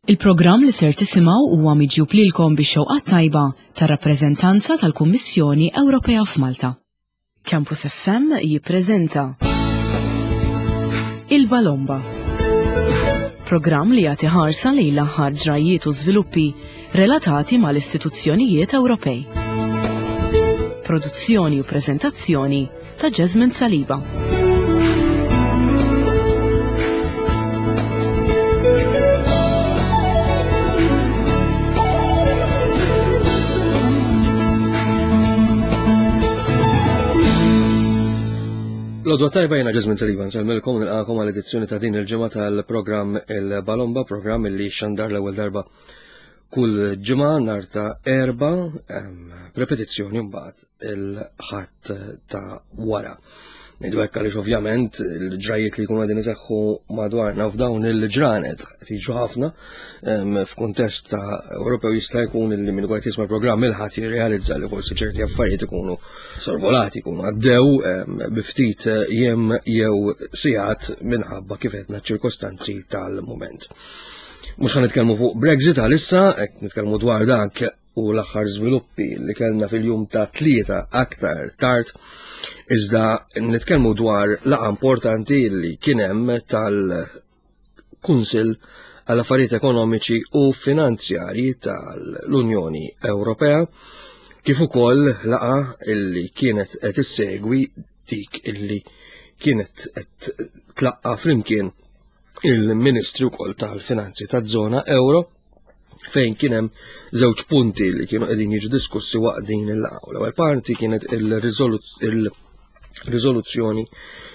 Il-programm li ser tisimgħu huwa miġjub lilkom bix-xewqat tajba tar-rappreżentanza tal-Kummissjoni Ewropea f'Malta. Campus FM jippreżenta Il-Balomba. Programm li jagħti ħarsa lejn l-aħħar ġrajiet u żviluppi relatati mal-istituzzjonijiet Ewropej. Produzzjoni u preżentazzjoni ta' Jasmine Saliba. L-għodwa tajba jena Jasmine Saliba, nsalmilkom nilqakom għal-edizzjoni ta' din il-ġimgħa tal-programm Il-Balomba, programm li xandar l-ewwel darba kull ġimgħa nhar ta' erba, repetizzjoni mbagħad il-ħadd ta' wara. Ngħidu hekk għaliex ovvjament il-ġrajiet li jkunu qegħdin iseħħu madwarna f'dawn il-ġranet tiġu ħafna f'kuntest ta' Ewropew jista' jkun li min ukoll jisma' programm il-ħadd jirrealizza li forsi ċerti affarijiet ikunu sorvolati, ikunu għaddew bi ftit jiem jew sigħat minħabba kif qedna ċ-ċirkostanzi tal-mument. Mhux ħanitkellmu fuq Brexit għalissa, hekk nitkellmu dwar dak u l-aħħar żviluppi li kellna fil-jum ta' tlieta aktar tard, iżda nitkellmu dwar laqgħa importanti li kien hemm tal-Kunsill għall-Affarijiet Ekonomiċi u Finanzjarji tal-Unjoni Ewropea, kif ukoll laqgħa illi kienet qed issegwi dik illi kienet qed tlaqqa flimkien il-Ministri wkoll tal-Finanzi taż-żona Euro, fejn kien hemm żewġ punti li kienu qegħdin jiġu diskussi waqt din il-laqgħa. L-ewwel parti kienet il-riżoluzzjoni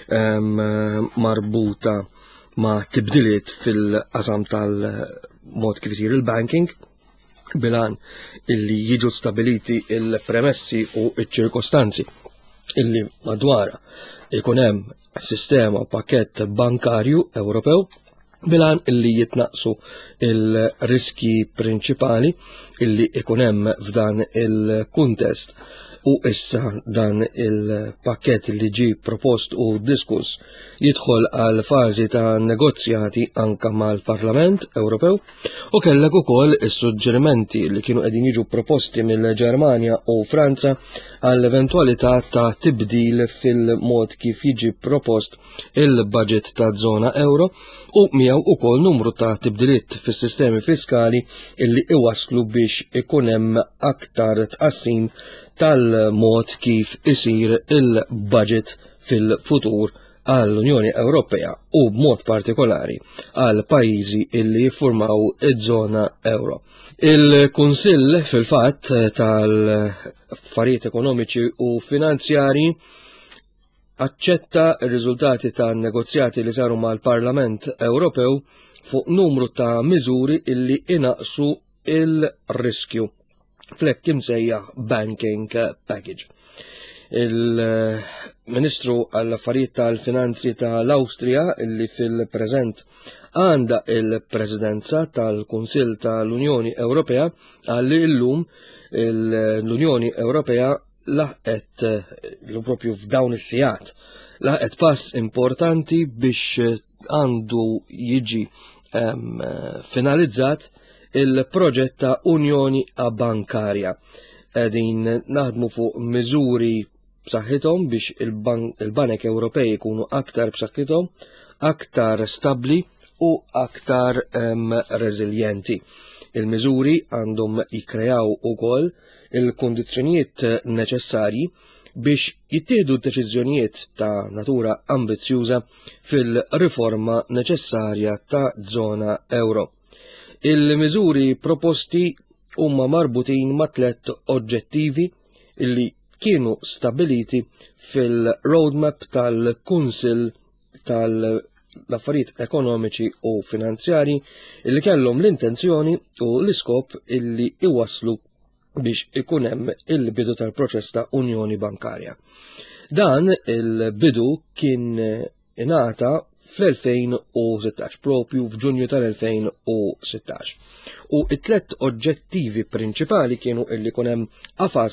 marbuta ma' tibdiliet fil-qasam tal-mod kif isir il-banking, bilan illi jiġu stabiliti il-premessi u ċ-ċirkostanzi illi madwara ikun hemm sistema pakkett bankarju Ewropew, bilan illi jitnaqsu il-riski prinċipali illi ikun hemm f'dan il-kuntest. U issa dan il-pakket li ġi propost u diskuss jidħol għal fażi ta' negozjati anka mal-Parlament Ewropew u kellek ukoll is-suġġerimenti li kienu qegħdin jiġu proposti mill-Ġermanja u Franza għall eventwalità ta' tibdil fil-mod kif jiġi propost il-budget ta' żona euro u miegħu ukoll numru ta' tibdiliet fis-sistemi fiskali illi iwasslu biex ikun hemm aktar tqassim tal-mod kif isir il-budget fil-futur għall-Unjoni Ewropea u b'mod partikolari għal pajjiżi illi jiffurmaw iż-żona euro. Il-Kunsill fil-fatt tal-Affarijiet Ekonomiċi u Finanzjarji aċċetta r-riżultati tan negozjati li saru mal-Parlament Ewropew fuq numru ta' miżuri illi inaqsu il-riskju flek imsejjaħ banking package. Il-Ministru għall-Affarijiet tal-Finanzi tal-Awstrija illi fil-preżent għandha il-Presidenza tal-Kunsill tal-Unjoni Ewropea għalli llum l-Unjoni Ewropea laħqet propju f'dawn is-sigħat laħqet pass importanti biex għandu jiġi finalizzat il-proġett ta' Unjoni Bankarja. Qegħdin naħdmu fuq miżuri b'saħħithom biex il-banek Ewropej ikunu aktar b'saħħithom, aktar stabbli u aktar reżiljenti. Il-miżuri għandhom jikkreaw ukoll il-kondizzjonijiet neċessarji biex jittieħdu deċiżjonijiet ta' natura ambizzjuża fil-riforma neċessarja ta' żona euro. Il-miżuri proposti huma marbutin ma' tliet oġġettivi illi kienu stabiliti fil-roadmap tal-Kunsill tal-Affarijiet Ekonomiċi u Finanzjarji illi kellhom l-intenzjoni u l-iskop illi iwasslu biex ikun hemm il-bidu tal-proċess ta' Unjoni Bankarja. Dan il-bidu kien ingħata fl-2016, propju f'Ġunju tal-2016. U it-tlet oġġettivi prinċipali kienu illi kun hemm qafas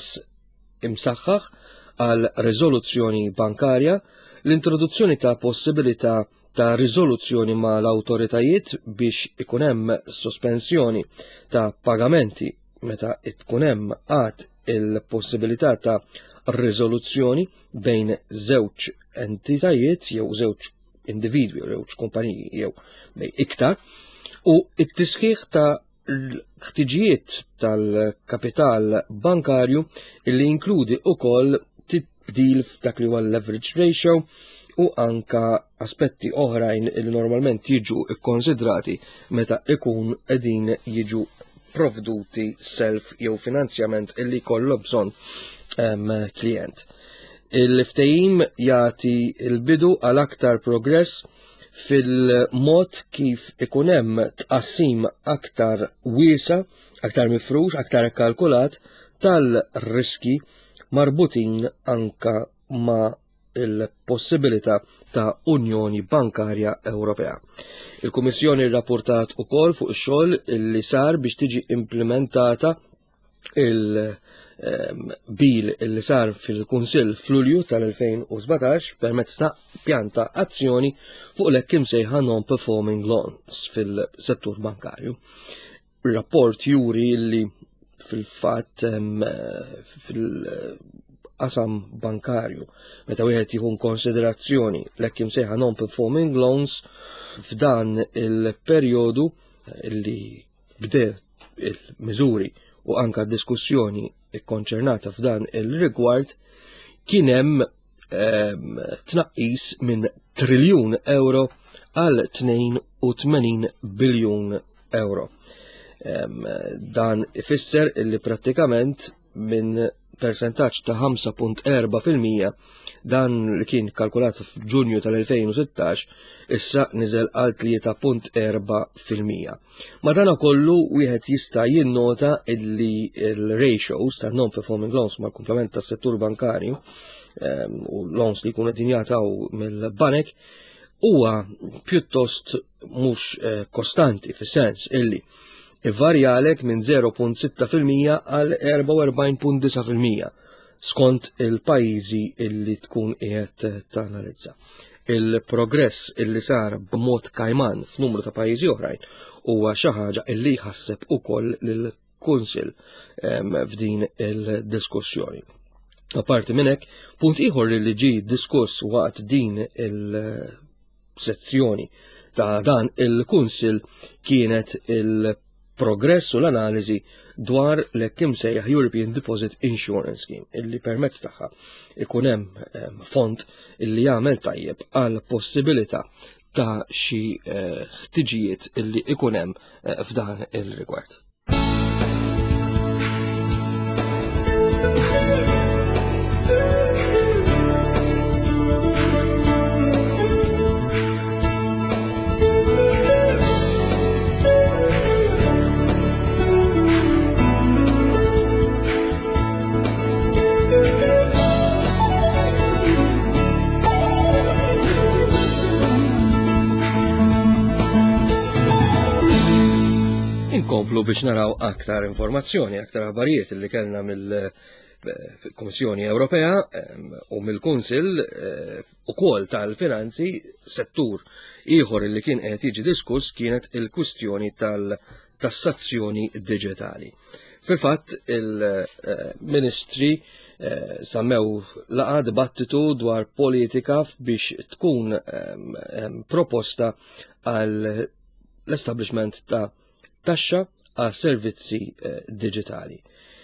imsaħħaħ għal riżoluzzjoni bankarja, l-introduzzjoni ta' possibilità ta' riżoluzzjoni ma' l-awtoritajiet biex ikun hemm sospensjoni ta' pagamenti meta tkun hemm għad il-possibilità ta' riżoluzzjoni bejn żewġ entitajiet jew żewġ individwi jew żewġ kumpaniji jew bejn iktar u t-tisħiħ ta' l-ħtiġijiet tal-kapital bankarju illi jinkludi ukoll tibdil f'dak li huwa l-leverage ratio u anka aspetti oħrajn li normalment jiġu ikkonsidrati meta ikun qegħdin jiġu provduti self jew finanzjament illi jkollu bżonn klient. Il-ftehim jagħti l-bidu għal aktar progress fil-mod kif ikun hemm tqassim aktar wiesa, aktar mifrux, aktar kalkulat tal-riski marbutin anka ma' il-possibilità ta' Unjoni Bankarja Ewropea. Il-Kummissjoni rrapportat ukoll fuq ix-xogħol li sar biex tiġi implementata il-bil li sar fil-Kunsill f'Lulju tal-2017 permezz ta' pjanta azzjoni fuq l-hekk imsejħa non-performing loans fil-settur bankarju. Ir-rapport juri li fil-fatt fil-qasam bankarju meta wieħed jieħu konsiderazzjoni l-hekk imsejħa non-performing loans f'dan il-perjodu li bdew il-miżuri u anka diskussjoni ikkonċernata f'dan il-rigward kien hemm tnaqqis minn triljun euro għal 82 biljun euro. Dan ifisser illi prattikament minn persentaġġ ta' 5.4% dan li kien kalkulat f'Ġunju tal-2016 issa niżel għal 3.4%. Madankollu wieħed jista' jinnota illi l-ratios ta' non-performing loans mal-komplement tas-settur bankarju u loans li jkunu qegħdin jagħtaw mill-banek huwa pjuttost mhux kostanti fis-sens illi varjalek minn 0.6% għal 44.9% skont il-pajjiżi illi tkun qiegħed tanalizza. Il-progress illi sar b'mod kajman f'numru ta' pajjiżi oħrajn huwa xi ħaġa illi jħasseb ukoll lill-Kunsill f'din il-diskussjoni. Apparti minn hekk, punt ieħor li ġie diskuss waqt din il-sezzjoni ta' dan il-Kunsill kienet il-progress u l-analiżi dwar l-hekk imsejjaħ European Deposit Insurance Scheme illi permezz tagħha ikun hemm fond illi jagħmel tajjeb għal possibilità ta' xi ħtiġijiet illi ikun hemm f'dan il-rigward. Inkomplu biex naraw aktar informazzjoni, aktar aħbarijiet li kellna mill-Kummissjoni Ewropea u mill-Kunsill ukoll tal-Finanzi, settur ieħor li kien qed jiġi diskuss kienet il-kwistjoni tal-tassazzjoni diġitali. Fil-fatt il-Ministri sammew laqa dibattitu dwar politika biex tkun proposta għal l-establishment ta' taxxa għal servizzi digitali.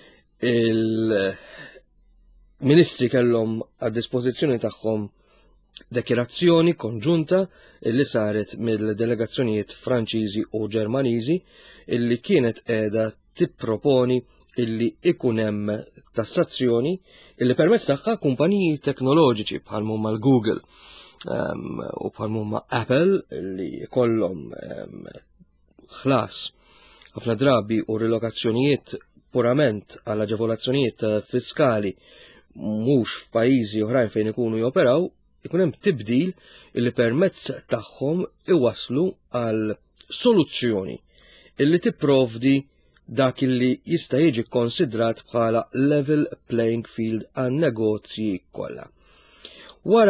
Il-Ministri kellhom għad dispożizzjoni tagħhom dekirazzjoni konġunta illi saret mill-delegazzjonijiet Franċiżi u Ġermaniżi illi kienet qiegħda tipproponi illi ikun hemm tassazzjoni illi permezz tagħha kumpaniji teknoloġiċi bħal huma l-Google u bħal huma Apple illi jkollhom ħlas ħafna drabi u rilokazzjonijiet purament għal aġevolazzjonijiet fiskali mhux f'pajjiżi oħrajn fejn ikunu joperaw, ikun hemm tibdil illi permezz tagħhom iwasslu għal soluzzjoni illi tipprovdi dak illi jista' jiġi konsidrat bħala level playing field għan negozji kollha. Wara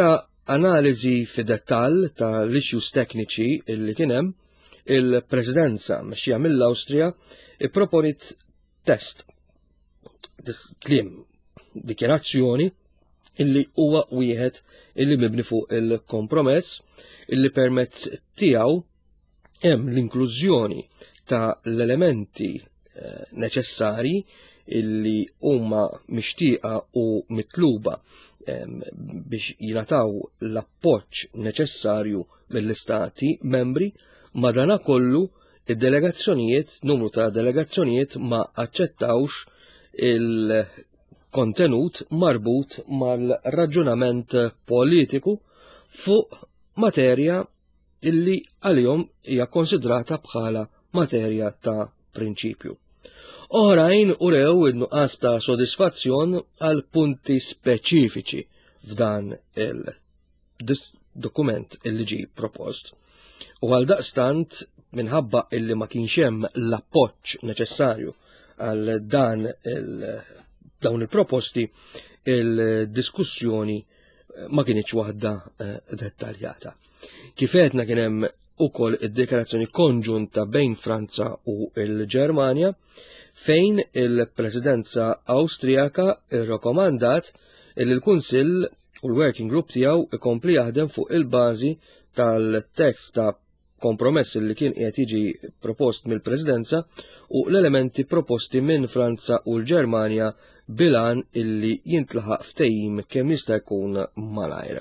analiżi fid-dettall tal-issues tekniċi illi kien hemm, il-Presidenza mexxija mill-Awstrija ipproponit test kliem dikjerazzjoni illi huwa wieħed illi mibni fuq il-kompromess illi permezz tiegħu hemm l-inklużjoni ta' l-elementi neċessarji illi huma mixtieqa u mitluba biex jingħataw l-appoġġ neċessarju mill-istati membri, madanakollu id-delegazzjonijiet, numru ta' delegazzjonijiet ma aċċettawx il-kontenut marbut mal-raġunament politiku fuq materja illi għalihom hija konsidrata bħala materja ta' prinċipju. Oħrajn urew in-nuqqas ta' sodisfazzjon għal punti speċifiċi f'dan il-dokument illi ġie propost. U għal daqstant minħabba illi ma kienx hemm l-appoġġ neċessarju għal dawn il-proposti, il-diskussjoni ma kienx waħda dettaljata. Kif għedna kien hemm ukoll id-deklarazzjoni konġunta bejn Franza u l-Ġermanja fejn il-Presidenza Awstrijaka rrakkomandat li l-Kunsill u l-Working Group tiegħu ikompli jaħdem fuq il-bażi tal-tekst ta' kompromess li kien qed jiġi propost mill-Presidenza u l-elementi proposti minn Franza u l-Ġermanja bilan illi jintlaħaq ftehim kemm jista' jkun malajr.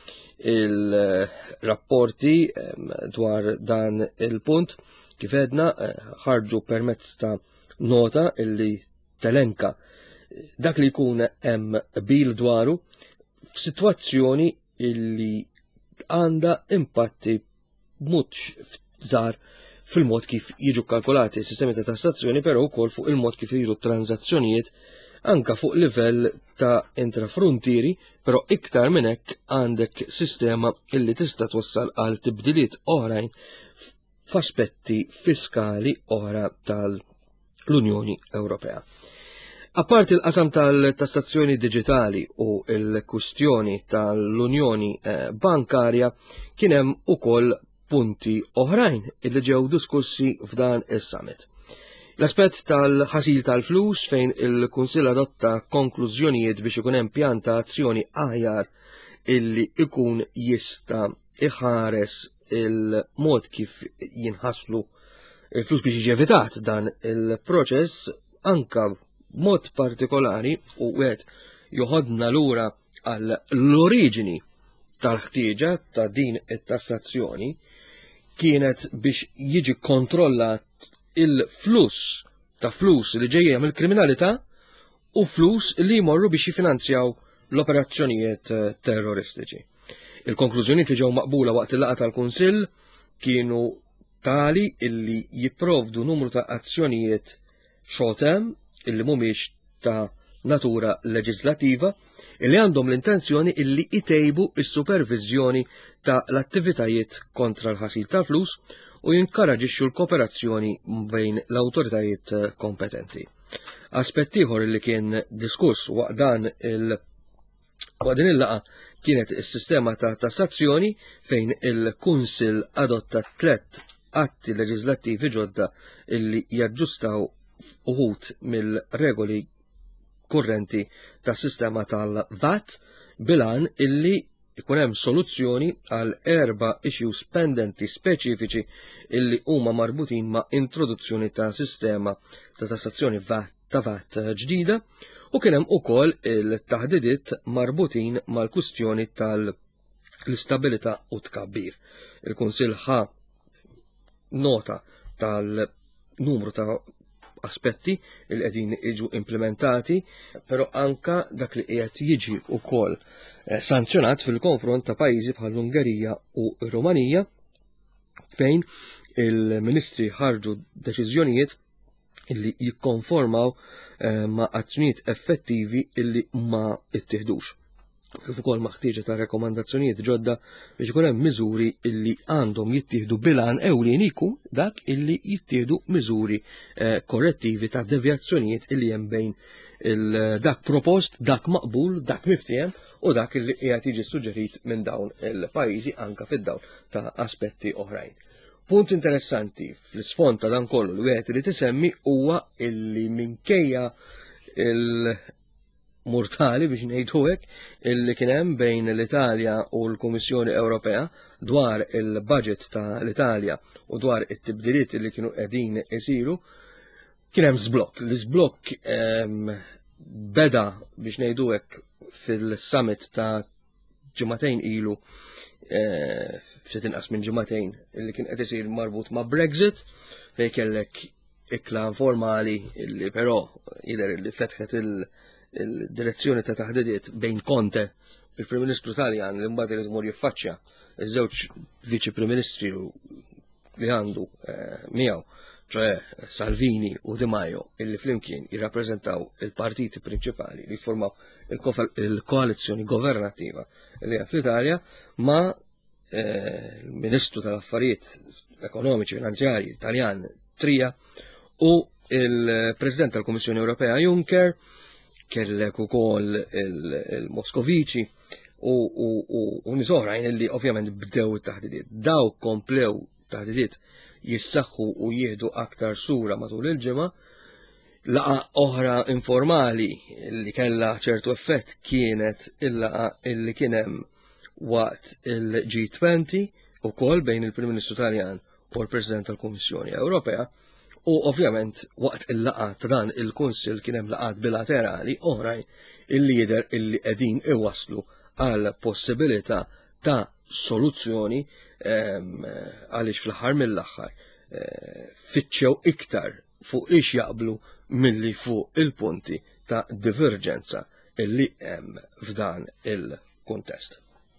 Il-rapporti dwar dan il-punt kif edna ħarġu permezz ta' nota illi telenka dak li jkun hemm bil dwaru f'sitwazzjoni illi għandha impatti mhux żgħar fil-mod kif jiġu kalkulati s-sistemi ta' tassazzjoni, però wkoll fuq il-mod kif jiġu tranzazzjonijiet anka fuq livell ta' intrafrontieri, però iktar minn hekk għandek sistema illi tista' twassal għal tibdiliet oħrajn f'aspetti fiskali oħra tal-Unjoni Ewropea. Apparti il-qasam tal-tassazzjoni digitali u l-kwistjoni tal-Unjoni Bankarja kien hemm ukoll punti oħrajn illi ġew diskussi f'dan is-summit. L-aspett tal-ħasil tal-flus fejn il-Kunsill adotta konklużjonijiet biex ikun hemm pjan ta' azzjoni aħjar illi ikun jista' iħares il-mod kif jinħaslu il-flus biex jiġi evitat dan il-proċess anka mod partikolari u għed joħodna lura għal l-oriġini tal-ħtieġa ta' din it-tassazzjoni kienet biex jiġi kontrollat il-flus ta' flus li ġejja mill-kriminalità u flus li jmorru biex jifinanzjaw l-operazzjonijiet terroristiċi. Il-konklużjonijiet li ġew maqbula waqt il-laqgħa tal-Kunsill kienu tali illi jipprovdu numru ta' azzjonijiet short-term illi mhumiex ta' natura leġislativa illi għandhom l-intenzjoni illi itejbu is-supervizjoni ta' l-attivitajiet kontra l-ħasil ta' flus u jinkoraġixxu l-kooperazzjoni bejn l-awtoritajiet kompetenti. Aspett ieħor li kien diskuss waqt din il-laqa kienet is-sistema ta' tassazzjoni fejn il-Kunsill adotta 3 atti leġislattivi ġodda illi jaġġustaw uħud mill-regoli kurrenti tas sistema tal-VAT bilan illi ikun hemm soluzzjoni għal 4 issues pendenti speċifiċi illi huma marbutin ma' introduzzjoni ta' sistema ta' tassazzjoni VAT ġdida u kien hemm ukoll il-taħdidiet marbutin mal-kwistjoni tal-istabilità u tkabbir. Il-Kunsill ħa nota tal-numru ta' aspetti li qegħdin jiġu implementati, però anka dak li qiegħed jiġi wkoll sanzjonat fil-konfront ta' pajjiżi bħall-Ungerija u r-Rumanija fejn il-Ministri ħarġu deċiżjonijiet illi jikkonformaw ma' azzjonijiet effettivi illi ma ttieħdux. kif ukoll maħtieġa ta' rekomandazzjonijiet ġodda biex ikun hemm miżuri illi għandhom jittieħdu bilan ewlieni jkun dak illi jittieħdu miżuri korrettivi ta' devjazzjonijiet illi hemm bejn dak propost, dak maqbul, dak miftiem u dak illi qiegħed jiġi suġġerit minn dawn il-pajjiżi anke fid-dawl ta' aspetti oħrajn. Punt interessanti fl-isfond ta' dan kollu li wieħed irid isemmi huwa illi minkejja murtali biex ngħidu hekk illi kien hemm bejn l-Italja u l-Kummissjoni Ewropea dwar il-budget ta' l-Italja u dwar it-tibdiliet li kienu qegħdin isiru, kien hemm żblokk. L-iżblokk beda biex ngħidu hekk fil-summit ta' ġimagħtejn ilu ftit inqas minn ġimagħtejn illi kien qed isir marbut ma' Brexit fejn kellek ikla informali illi però jidher illi fetħet il-direzzjoni ta' taħdidiet bejn Conte, il-Prim Ministru Taljan li mbagħad irid imur jiffaċċja iż-żewġ Viċi Prim Ministri li għandu miegħu, ċoe Salvini u Di Maio, illi flimkien jirrappreżentaw il-partiti prinċipali li jiffurmaw il-koalizzjoni governattiva li hemm fl-Italja ma' il-Ministru tal-Affarijiet Ekonomiċi Finanzjarji Taljan Tria u il-President tal-Kummissjoni Ewropea Juncker, kellek ukoll il-Moskoviċi u nies oħrajn illi ovvjament bdew it-taħdidiet. Daw komplew taħdidiet jissaħħu u jieħdu aktar sura matul il-ġimgħa. Laqa oħra informali li kellha ċertu effett kienet il-laqa illi kien hemm waqt il-G20 ukoll bejn il-Prim Ministru Taljan u l-President tal-Kummissjoni Ewropea. U ovvjament waqt il-laqa ta' dan il-Kunsill kien hemm laqat bilaterali oħrajn il-lider illi qegħdin iwasslu għal possibilità ta' soluzzjoni għaliex fl-aħħar mill-aħħar fitxew iktar fuq ix jaqblu milli fuq il-punti ta' diverġenza illi hemm f'dan il-kuntest.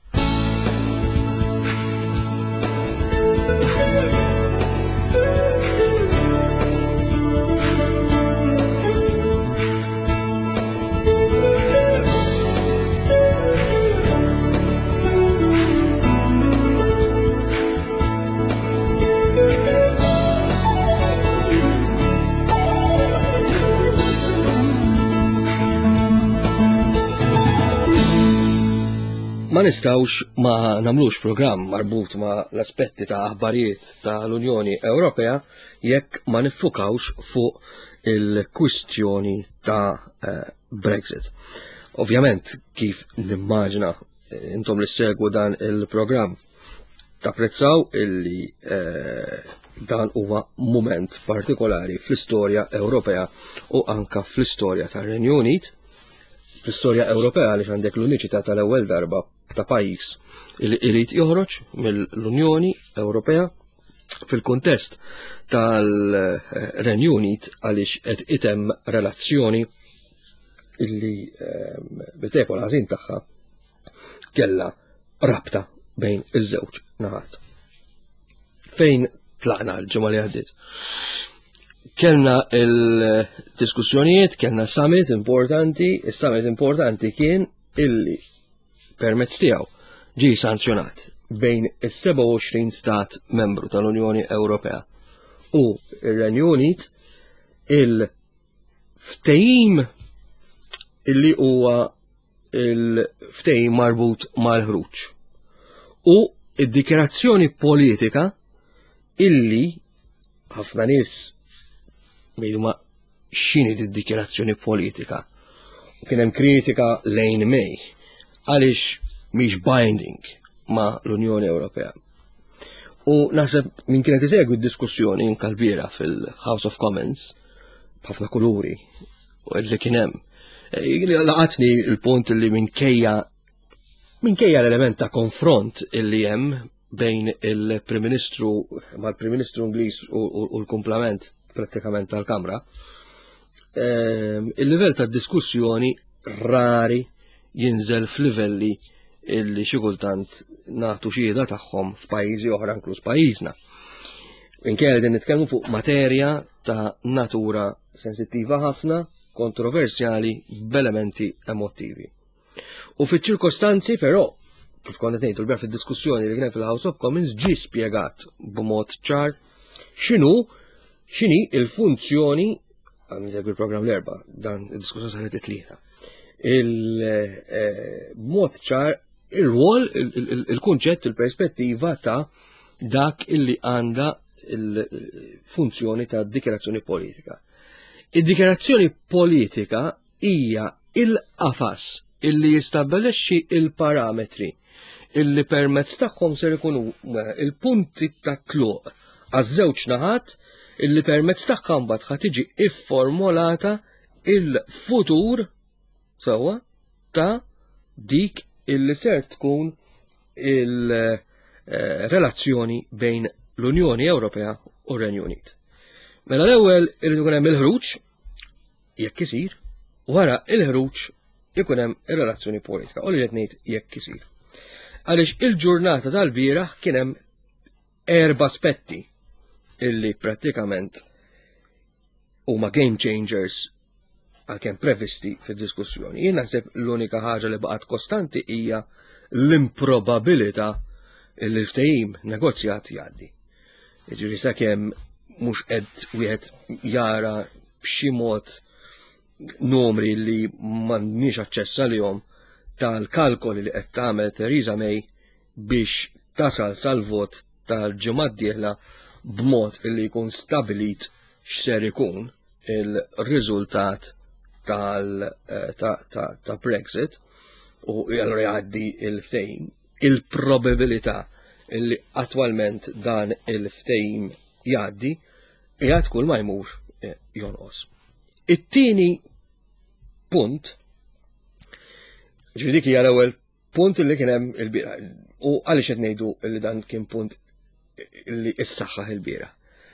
Ma nistawx ma namlux programm marbut ma l-aspetti ta' aħbarijiet ta' l-Unjoni Ewropea jekk ma nifukawx fuq il-kwistjoni ta' Brexit. Ovvjament kif nimmaġna intom li segwu dan il-programm tapprezzaw illi dan huwa moment partikolari fl-istorja Ewropea u anka fl-istorja tar-Renju Unit. Fl-istorja Ewropea li għandek l-uniċità tal-ewwel darba ta' pajjiż li irid joħroġ mill-Unjoni Ewropea fil-kuntest tal-Renju Unit għaliex qed item relazzjoni illi bit-tekol ħażin tagħha kellha rabta bejn iż-żewġ naħat. Fejn tlaqna l-ġimgħa li għaddiet? Kellna il-diskussjonijiet, kellna summit importanti, is-summit importanti kien illi permezz tiegħu ġie sanzjonat bejn is-27 stat membru tal-Unjoni Ewropea u ir-Renju Unit il-ftehim illi huwa il-ftehim marbut mal-ħruġ u id-dikjarazzjoni politika illi ħafna nies ma x'inhi id-dikjarazzjoni politika. Kien hemm kritika lejn May għaliex mhix binding ma' l-Unjoni Ewropea. U naħseb min kienet isegwi d-diskussjoni inkalbira fil-House of Commons b'ħafna kuluri u li kien hemm. Laqatni l-punt li minkejja l-element ta' konfront illi hemm bejn il-Prim Ministru mal-Prim Ministru Ingliż u l-kumplament prattikament tal-Kamra, il-livell ta' diskussjoni rari jinżel f'livelli illi xi kultant nagħtu xieda tagħhom f'pajjiżi oħra inkluż pajjiżna. Inkella din nitkellmu fuq materja ta' natura sensittiva ħafna, kontroversjali b'elementi emottivi. U fiċ-ċirkostanzi però, kif konna ngħidu l-bera fid-diskussjoni li kien fil-House of Commons ġie spjegat b'mod ċar x'inhi il-funzjoni għamil il-programm l-erba' dan id-diskussjoni saret it-tlieta. B'mod ċar ir-rwol, il-kunċett, il-perspettiva ta' dak illi għandha il-funzjoni ta' dikjarazzjoni politika. Id-dikjarazzjoni politika hija il-qafas illi jistabbilixxi il-parametri illi permezz tagħhom ser ikunu il-punti ta' tluq għaż-żewġ naħat illi permezz tagħha mbagħad ħad tiġi ifformulata il-futur sewwa ta' dik illi ser tkun il-relazzjoni bejn l-Unjoni Ewropea u r-Renju Unit. Mela l-ewwel irid ikun hemm il-ħruġ jekk isir, u wara il-ħruġ ikun hemm ir-relazzjoni politika, u li qed ngħid jekk isir. Għaliex il-ġurnata tal-bieraħ kien hemm 4 aspetti illi prattikament huma game changers għalkemm previsti fid-diskussjoni. Jien naħseb l-unika ħaġa li baqgħet kostanti hija l-improbabilità illi l-ftehim negozjat jgħaddi. Jiġifieri sakemm mhux qed wieħed jara b'xi mod numri li m'għandniex aċċess għalihom tal-kalkoli li qed tagħmel Theresa May biex tasal sal-vot tal-ġimgħa d-dieħla b'mod li jkun stabilit x'ser ikun il-riżultat ta' Brexit u allura jgħaddi il-ftehim. Il-probabilità li attwalment dan il-ftehim jgħaddi qiegħed kull ma jmur jonqos. It-tieni punt, dik hija l-ewwel punt li kien hemm il-bieraħ. U għaliex qed ngħidu li dan kien punt li issaħħaħ il-bieraħ.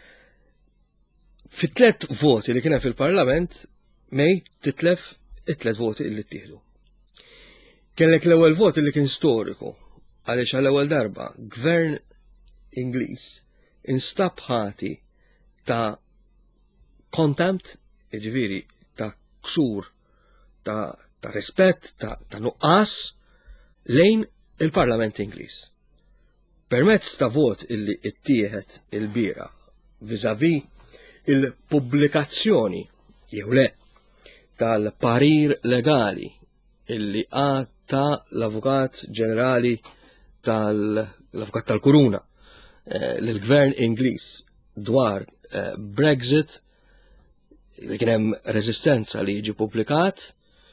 Fit-tlet voti li kien hemm fil-Parlament May titlef it-tlet voti li ttieħdu. Kellek l-ewwel vot li kien storiku għaliex għall-ewwel darba gvern Ingliż instab ħati ta' contempt, jiġifieri ta' ksur, ta' rispett, ta' nuqqas lejn il-Parlament Ingliż. Permezz ta' vot illi ittieħed il-biera viżavi il-pubblikazzjoni jew le tal-parir legali illi għata l-Avukat Ġenerali l-Avukat tal-Kuruna l-Gvern Ingliż dwar Brexit li kien hemm reżistenza li jiġi pubblikat,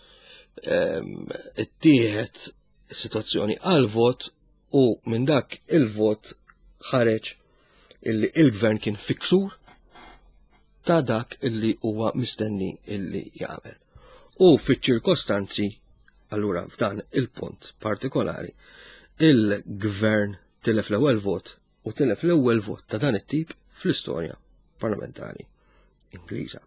ittieħed is-sitwazzjoni għal vot u minn dak il-vot ħareġ illi il-Gvern kien fiksur ta' dak illi huwa mistenni illi jagħmel. U fiċ-ċirkostanzi allura f'dan il-punt partikolari il-Gvern tilef l-ewwel vot u tilef l-ewwel vot ta' dan it-tip fl-istorja parlamentari Ingliża.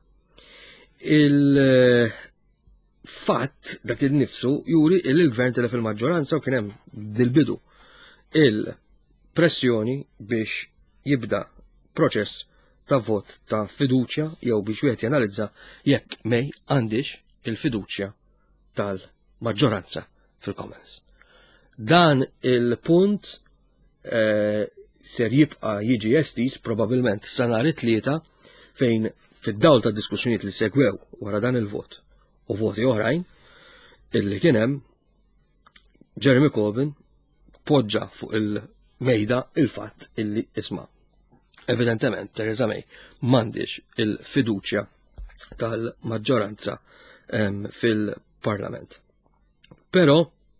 Il-fatt dak il-nifsu juri il-Gvern tilef il-maġġoranza u kien hemm dil-bidu il-pressjoni biex jibda proċess ta' vot ta' fiduċja jew biex wieħed janalizza jekk May għandix il-fiduċja tal-maġġoranza fil-Commons. Dan il-punt ser jibqa' jiġi estis probabbilment sa nhar it-tlieta fejn fid-dawl ta' diskussjonijiet li segwew wara dan il-vot u voti oħrajn illi kien hemm Jeremy Corbyn poġġa fuq il-mejda il-fatt illi isma' evidentement Theresa May m'għandix il-fiduċja tal-maġġoranza fil-Parlament. Però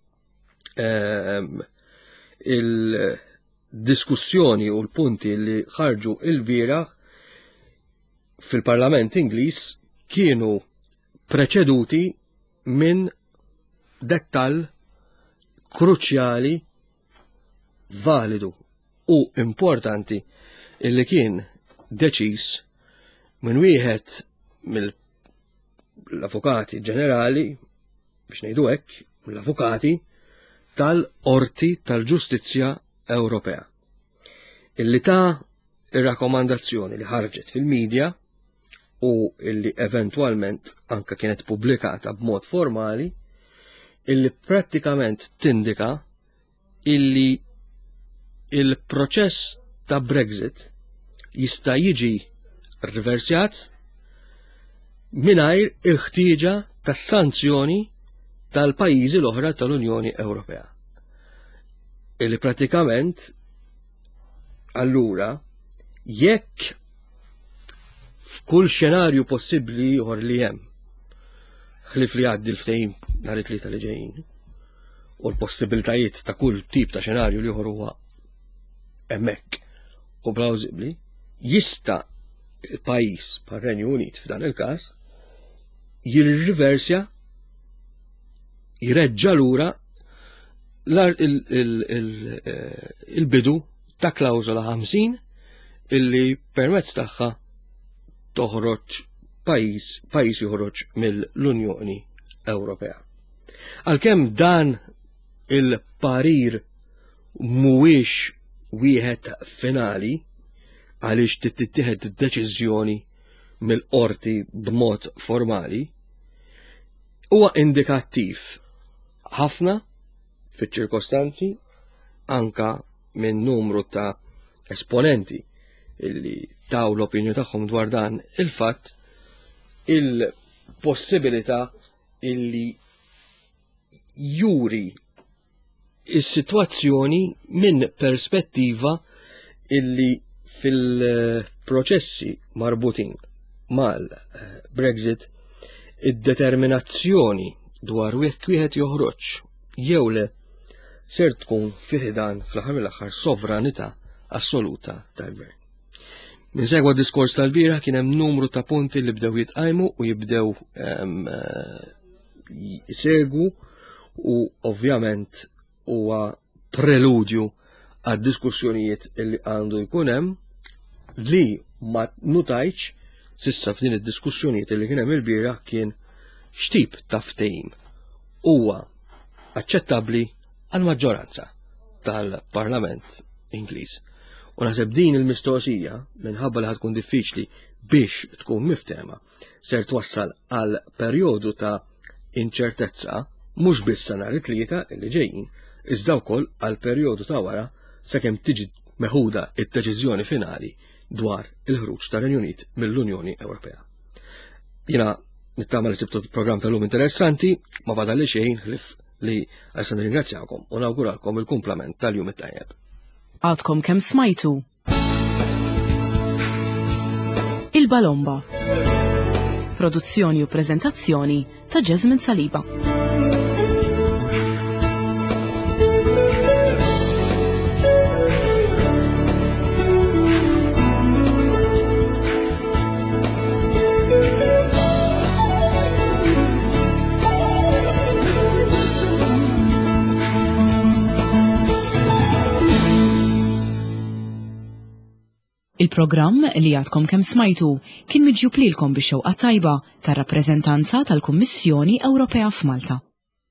il-diskussjoni u l-punti li ħarġu il-bieraħ fil-Parlament Ingliż kienu preċeduti minn dettall kruċjali, validu u importanti illi kien deċiż minn wieħed mill-Avukati Ġenerali, biex ngħidu hekk, mill-Avukati tal-Qorti tal-Ġustizzja Ewropea. Illi ta' ir-rakkomandazzjoni li ħarġet fil-medja u illi eventwalment anke kienet pubblikata b'mod formali illi prattikament tindika illi il-proċess ta' Brexit jista' jiġi riversjat mingħajr il-ħtieġa tas-sanzjoni tal-pajjiżi l-oħra tal-Unjoni Ewropea. Illi prattikament allura jekk f'kull xenarju possibbli ieħor li hemm ħlif li għaddi l-ftehim nhar it-tlieta li ġejjin u l-possibiltajiet ta' kull tip ta' xenarju li ieħor huwa hemmhekk u plawsibbli, jista' il-pajjiż par-Renju Unit f'dan il-każ jirriversja jireġġa' lura il-bidu ta' klawżola 50 illi permezz tagħha toħroġ pajjiż joħroġ mill-Unjoni Ewropea. Għalkemm dan il-parir mhuwiex wieħed finali għaliex tittieħed id-deċiżjoni mill-qorti b'mod formali, huwa indikattiv ħafna fiċ-ċirkostanzi anka minn numru ta' esponenti illi taw l-opinju tagħhom dwar dan il-fatt il-possibilità illi juri is-sitwazzjoni minn perspettiva illi fil-proċessi marbutin mal-Brexit id-determinazzjoni dwar wieħed joħroġ jew le ser tkun fiħdan fl-aħħar mill-aħħar sovranità assoluta tal-Gvern. Min segwa diskors tal-bira kien hemm numru ta' punti li bdew jitqajmu u jibdew jsegwu u ovvjament huwa preludju għad diskussjonijiet li għandu jkun hemm li ma nutajx sissa f'din id-diskussjonijiet li kien hemm il-bira kien x'tip ta' ftehim huwa aċċettabbli għal maġġoranza tal-Parlament Ingliż. U naħseb din il-mistoqsija minħabba li ħadkun diffiċli biex tkun miftema ser twassal għal perjodu ta' inċertezza mhux biss nhar it-tlieta li ġejjin, iżda wkoll għal perjodu ta' wara sakemm tiġi meħuda d-deċiżjoni finali dwar il-ħruġ tar-Renju Unit mill-Unjoni Ewropea. Jiena nittama li sibtu programm tal-lum interessanti, ma fadalli xejn li għasan ringrazzjakom u nawguralkom il-kumplament tal-jum it-tajjeb. Għadkom kemm smajtu Il-Balomba. Produzzjoni u preżentazzjoni ta' Jasmine Saliba. Il-programm li għadkom kemm smajtu kien miġjub lilkom bix-xewqa tajba tar-rappreżentanza tal-Kummissjoni Ewropea f'Malta.